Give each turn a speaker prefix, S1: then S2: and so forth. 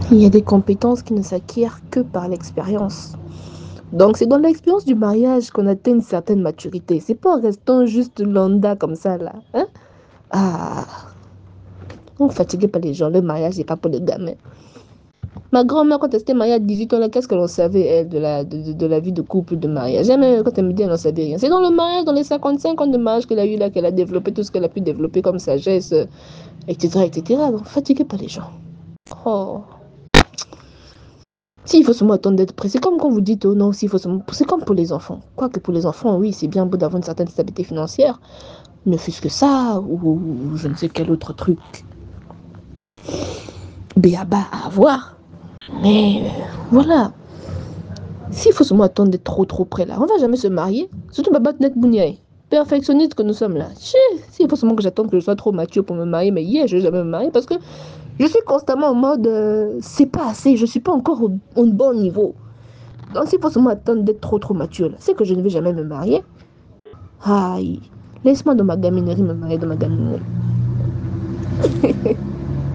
S1: Il y a des compétences qui ne s'acquièrent que par l'expérience. Donc, c'est dans l'expérience du mariage qu'on atteint une certaine maturité. C'est pas en restant juste lambda comme ça, là. Hein? Ah, on ne fatigue pas les gens. Le mariage, c'est pas pour les gamins. Ma grand-mère, quand elle s'était mariée à 18 ans, là, qu'est-ce qu'elle en savait, elle, de la vie de couple, de mariage? Jamais, quand elle me dit, elle n'en savait rien. C'est dans le mariage, dans les 55 ans de mariage qu'elle a eu là, qu'elle a développé tout ce qu'elle a pu développer comme sagesse, etc., etc. Donc, fatiguez pas les gens. Oh. S'il faut seulement attendre d'être prêt, c'est comme quand vous dites, oh non, s'il faut seulement... C'est comme pour les enfants. Quoique pour les enfants, oui, c'est bien beau d'avoir une certaine stabilité financière, ne fût-ce que ça, ou je ne sais quel autre truc béaba à avoir. Mais voilà, s'il faut seulement attendre d'être trop près là, on va jamais se marier. Surtout Baba Net Bouniaï. Perfectionniste que nous sommes là. S'il faut seulement que j'attende que je sois trop mature pour me marier, mais je vais jamais me marier parce que je suis constamment en mode c'est pas assez, je suis pas encore au bon niveau. Donc s'il faut seulement attendre d'être trop mature là, c'est que je ne vais jamais me marier. Aïe, laisse-moi dans ma gaminerie me marier dans ma gaminerie.